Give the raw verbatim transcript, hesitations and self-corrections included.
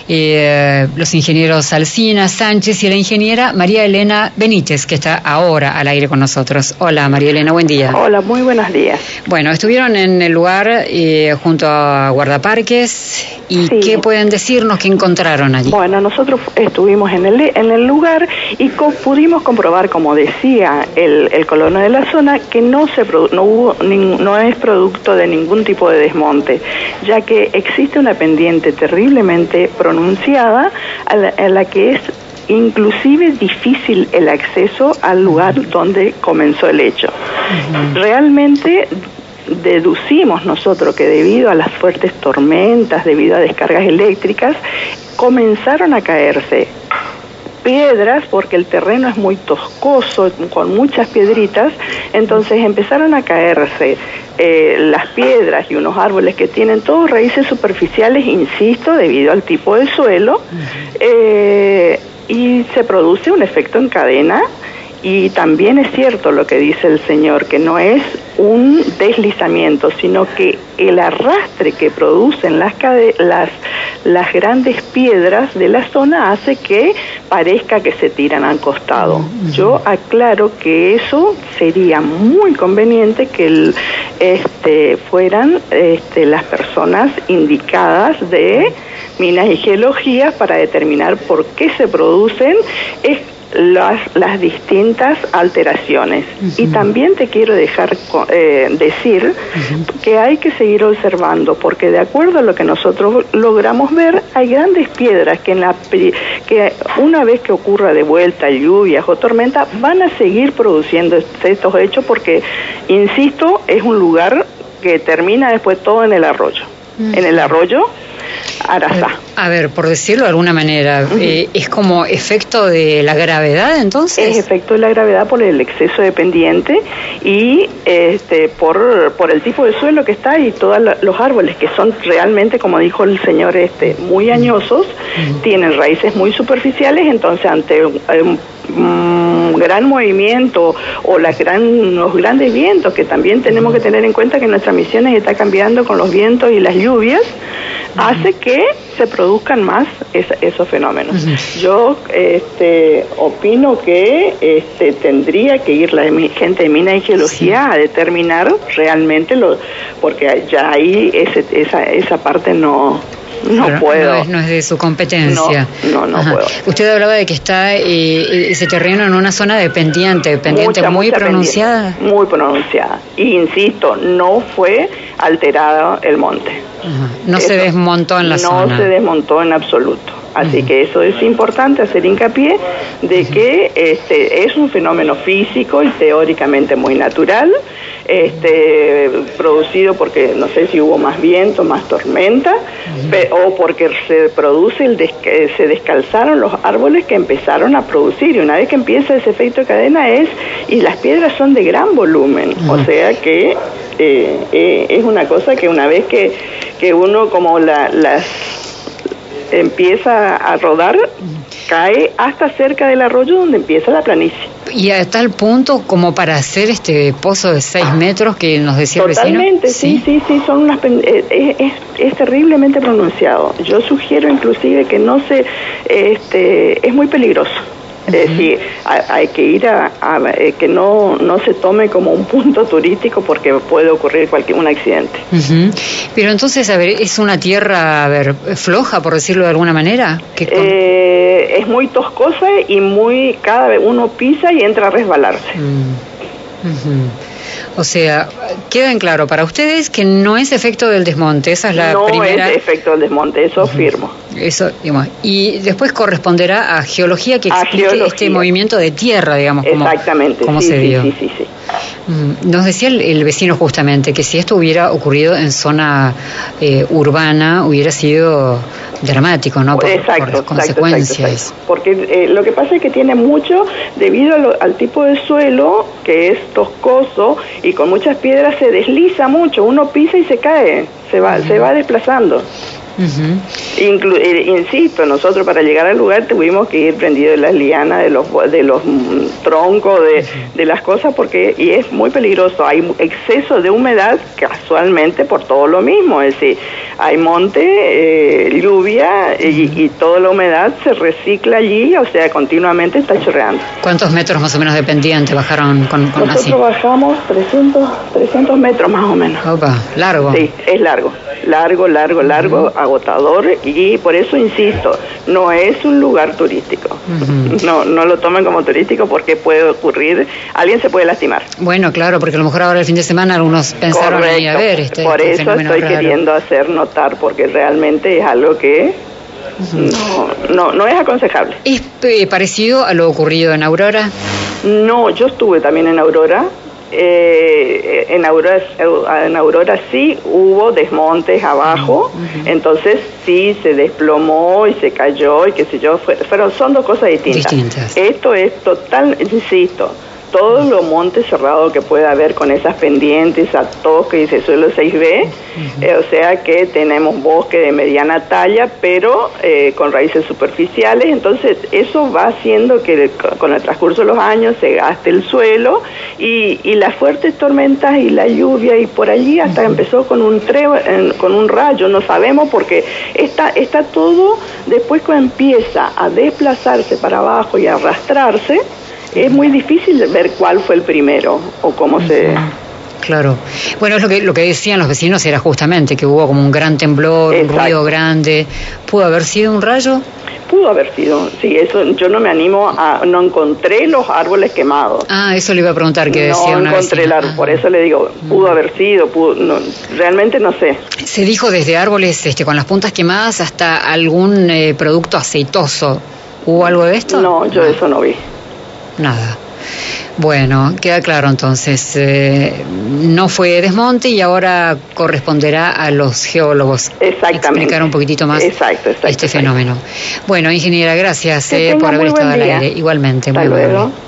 eh, los ingenieros Alsina Sánchez y la ingeniera María Elena Benítez, que está ahora al aire con nosotros. Hola María Elena, buen día. Hola, muy buenos días. Bueno, estuvieron en el lugar eh, junto a guardaparques y sí. ¿Qué pueden decirnos que encontraron allí? Bueno, nosotros estuvimos en el, en el lugar y co pudimos comprobar, como decía el, el colono de la zona, que no, se no, hubo, ni, no es producto de ningún tipo de desmonte, ya que existe una pendiente terriblemente pronunciada a la, a la que es inclusive difícil el acceso al lugar donde comenzó el hecho. Uh-huh. Realmente deducimos nosotros que debido a las fuertes tormentas, debido a descargas eléctricas, comenzaron a caerse piedras, porque el terreno es muy toscoso, con muchas piedritas, entonces empezaron a caerse eh, las piedras y unos árboles que tienen todos raíces superficiales, insisto, debido al tipo de suelo, uh-huh. eh, y se produce un efecto en cadena. Y también es cierto lo que dice el señor, que no es un deslizamiento, sino que el arrastre que producen las, las, las grandes piedras de la zona hace que parezca que se tiran al costado. Uh-huh. Yo aclaro que eso sería muy conveniente que el, este, fueran este, las personas indicadas de Minas y Geología para determinar por qué se producen es, Las, las distintas alteraciones. Uh-huh. Y también te quiero dejar eh, decir uh-huh. que hay que seguir observando, porque de acuerdo a lo que nosotros logramos ver, hay grandes piedras que, en la, que una vez que ocurra de vuelta lluvias o tormenta, van a seguir produciendo estos hechos, porque, insisto, es un lugar que termina después todo en el arroyo. Uh-huh. En el arroyo Arazá. A ver, por decirlo de alguna manera, uh-huh. eh, ¿es como efecto de la gravedad entonces? Es efecto de la gravedad por el exceso de pendiente y este por por el tipo de suelo que está y todos los árboles que son realmente, como dijo el señor, este muy añosos, uh-huh. tienen raíces muy superficiales, entonces ante un, un, un gran movimiento o las gran, los grandes vientos, que también tenemos que tener en cuenta que nuestra misión está cambiando con los vientos y las lluvias, uh-huh. hace que se produzcan más es, esos fenómenos. Uh-huh. Yo este, opino que este, tendría que ir la gente de Minas y Geología sí. a determinar realmente, lo, porque ya ahí ese, esa, esa parte no... No Pero puedo. No es, no es de su competencia. No, no, no puedo. Usted hablaba de que está eh, ese terreno en una zona de pendiente, pendiente mucha, muy mucha pronunciada. Pendiente, muy pronunciada. Y insisto, no fue alterado el monte. Ajá. No eso, se desmontó en la no zona. No se desmontó en absoluto. Así uh-huh. que eso es importante hacer hincapié de uh-huh. que este es un fenómeno físico y teóricamente muy natural, este producido porque no sé si hubo más viento, más tormenta, uh-huh. pe, o porque se produce el des, se descalzaron los árboles que empezaron a producir, y una vez que empieza ese efecto de cadena es, y las piedras son de gran volumen, uh-huh. o sea que eh, eh, es una cosa que una vez que, que uno como la, las empieza a rodar, cae hasta cerca del arroyo donde empieza la planicie. Y a tal punto como para hacer este pozo de seis metros que nos decía el vecino. Totalmente, sí, sí, sí, son unas es, es, es terriblemente pronunciado. Yo sugiero inclusive que no se, este, es muy peligroso. Es decir, hay, hay que ir a, a que no no se tome como un punto turístico porque puede ocurrir cualquier un accidente. Uh-huh. Pero entonces, a ver, ¿es una tierra, a ver, floja, por decirlo de alguna manera? ¿Qué con... eh, es muy toscosa y muy, cada vez uno pisa y entra a resbalarse. Uh-huh. Uh-huh. O sea, queda en claro para ustedes que no es efecto del desmonte, esa es la no primera... No es efecto del desmonte, eso uh-huh. firmo. Eso, digamos, y después corresponderá a geología que explique geología. Este movimiento de tierra, digamos, como, exactamente, como sí, se dio. Sí, sí, sí, sí. Nos decía el, el vecino justamente que si esto hubiera ocurrido en zona eh, urbana hubiera sido dramático, ¿no? Por, exacto, por las consecuencias. Exacto, exacto. Porque eh, lo que pasa es que tiene mucho, debido a lo, al tipo de suelo, que es toscoso y con muchas piedras, se desliza mucho, uno pisa y se cae, se va, uh-huh. se va desplazando. Uh-huh. Inclu- eh, insisto, nosotros para llegar al lugar tuvimos que ir prendidos de las lianas, de los de los mm, troncos, de, uh-huh. de las cosas, porque y es muy peligroso. Hay exceso de humedad casualmente por todo lo mismo, es decir, hay monte, eh, lluvia uh-huh. y, y toda la humedad se recicla allí, o sea, continuamente está chorreando. ¿Cuántos metros más o menos de pendiente bajaron con, con Nosotros así? bajamos trescientos metros más o menos. Opa, largo. Sí, es largo, largo, largo, largo, uh-huh. agotador, y por eso insisto, no es un lugar turístico. Uh-huh. No, no lo tomen como turístico porque puede ocurrir, alguien se puede lastimar. Bueno, claro, porque a lo mejor ahora el fin de semana algunos pensaron ir a ver este Por este eso estoy raro. queriendo hacer notar, porque realmente es algo que uh-huh. no, no, no es aconsejable. ¿Es eh, parecido a lo ocurrido en Aurora? No, yo estuve también en Aurora. Eh, en Aurora en Aurora sí hubo desmontes abajo, uh-huh. entonces sí se desplomó y se cayó y qué sé yo, fue, pero son dos cosas distintas. distintas. Esto es total, insisto, todos los montes cerrados que pueda haber con esas pendientes a toque y suelo seis B, uh-huh. eh, o sea que tenemos bosque de mediana talla, pero eh, con raíces superficiales, entonces eso va haciendo que con el transcurso de los años se gaste el suelo y, y las fuertes tormentas y la lluvia y por allí hasta uh-huh. empezó con un tre eh, con un rayo, no sabemos porque está, está todo, después cuando empieza a desplazarse para abajo y a arrastrarse, es muy difícil ver cuál fue el primero o cómo se... Claro. Bueno, es lo que lo que decían los vecinos era justamente que hubo como un gran temblor, Exacto. un ruido grande. ¿Pudo haber sido un rayo? Pudo haber sido, sí, eso yo no me animo a... No encontré los árboles quemados. Ah, eso le iba a preguntar, que decía no una No encontré el árbol, ah. por eso le digo, pudo haber sido, pudo, no, realmente no sé. Se dijo desde árboles este, con las puntas quemadas hasta algún eh, producto aceitoso. ¿Hubo algo de esto? No, yo no. eso no vi. Nada. Bueno, queda claro entonces, eh, no fue desmonte y ahora corresponderá a los geólogos explicar un poquitito más exacto, exacto, este exacto. fenómeno. Bueno, ingeniera, gracias eh, por haber estado al aire. Igualmente, Hasta muy luego. amable.